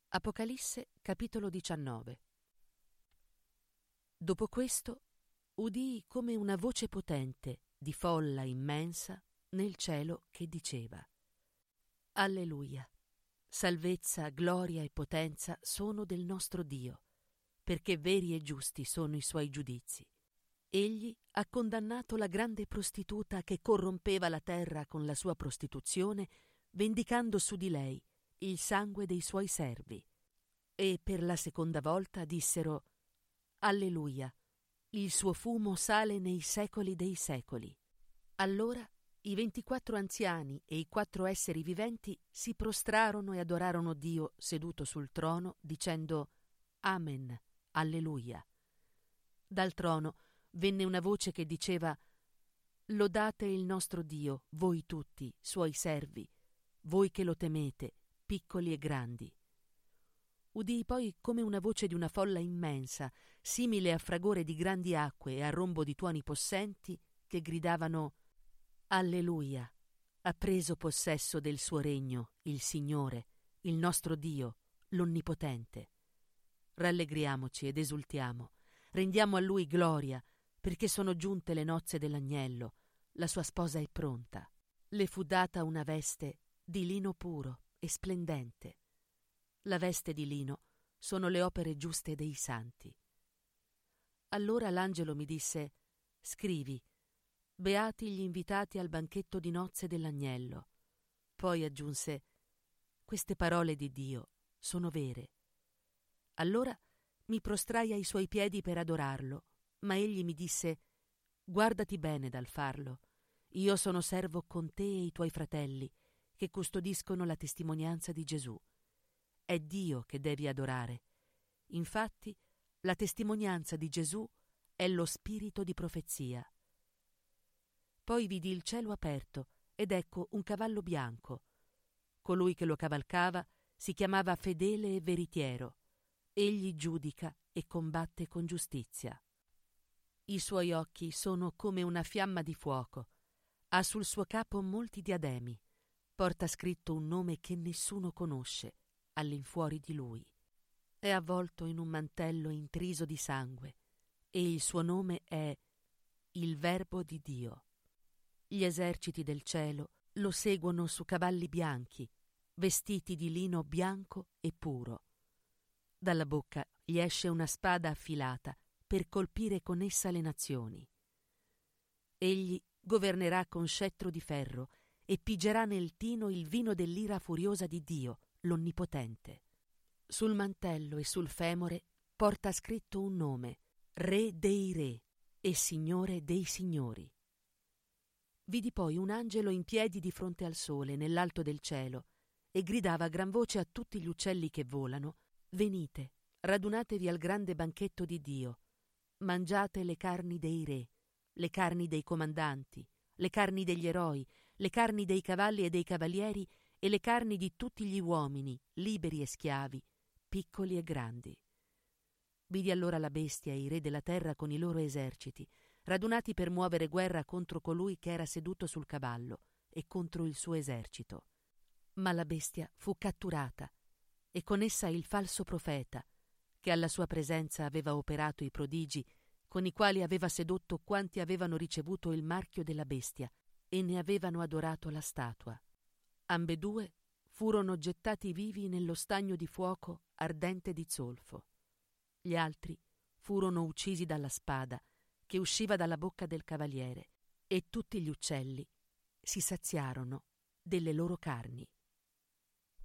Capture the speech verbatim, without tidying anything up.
Apocalisse, capitolo diciannove. Dopo questo udii come una voce potente di folla immensa nel cielo che diceva: Alleluia! Salvezza, gloria e potenza sono del nostro Dio, perché veri e giusti sono i suoi giudizi. Egli ha condannato la grande prostituta che corrompeva la terra con la sua prostituzione, vendicando su di lei il sangue dei suoi servi. E per la seconda volta dissero: Alleluia! Il suo fumo sale nei secoli dei secoli. Allora i ventiquattro anziani e i quattro esseri viventi si prostrarono e adorarono Dio seduto sul trono, dicendo: Amen, Alleluia. Dal trono venne una voce che diceva: Lodate il nostro Dio, voi tutti, suoi servi, voi che lo temete, piccoli e grandi. Udii poi come una voce di una folla immensa, simile a fragore di grandi acque e a rombo di tuoni possenti, che gridavano: Alleluia! Ha preso possesso del suo regno il Signore, il nostro Dio, l'Onnipotente. Rallegriamoci ed esultiamo, rendiamo a Lui gloria, perché sono giunte le nozze dell'agnello, la sua sposa è pronta. Le fu data una veste di lino puro e splendente. La veste di lino sono le opere giuste dei santi. Allora l'angelo mi disse: Scrivi: Beati gli invitati al banchetto di nozze dell'agnello. Poi aggiunse: Queste parole di Dio sono vere. Allora mi prostrai ai suoi piedi per adorarlo, ma egli mi disse: Guardati bene dal farlo. Io sono servo con te e i tuoi fratelli, che custodiscono la testimonianza di Gesù. È Dio che devi adorare. Infatti, la testimonianza di Gesù è lo spirito di profezia. Poi vidi il cielo aperto ed ecco un cavallo bianco. Colui che lo cavalcava si chiamava Fedele e Veritiero. Egli giudica e combatte con giustizia. I suoi occhi sono come una fiamma di fuoco. Ha sul suo capo molti diademi. Porta scritto un nome che nessuno conosce all'infuori di lui. È avvolto in un mantello intriso di sangue e il suo nome è il Verbo di Dio. Gli eserciti del cielo lo seguono su cavalli bianchi, vestiti di lino bianco e puro. Dalla bocca gli esce una spada affilata per colpire con essa le nazioni. Egli governerà con scettro di ferro e pigerà nel tino il vino dell'ira furiosa di Dio, l'Onnipotente. Sul mantello e sul femore porta scritto un nome: Re dei Re e Signore dei Signori. Vidi poi un angelo in piedi di fronte al sole nell'alto del cielo e gridava a gran voce a tutti gli uccelli che volano: Venite, radunatevi al grande banchetto di Dio. Mangiate le carni dei re, le carni dei comandanti, le carni degli eroi, le carni dei cavalli e dei cavalieri e le carni di tutti gli uomini, liberi e schiavi, piccoli e grandi. Vidi allora la bestia e i re della terra con i loro eserciti, radunati per muovere guerra contro colui che era seduto sul cavallo e contro il suo esercito. Ma la bestia fu catturata, e con essa il falso profeta, che alla sua presenza aveva operato i prodigi con i quali aveva sedotto quanti avevano ricevuto il marchio della bestia e ne avevano adorato la statua. Ambedue furono gettati vivi nello stagno di fuoco ardente di zolfo. Gli altri furono uccisi dalla spada che usciva dalla bocca del cavaliere, e tutti gli uccelli si saziarono delle loro carni.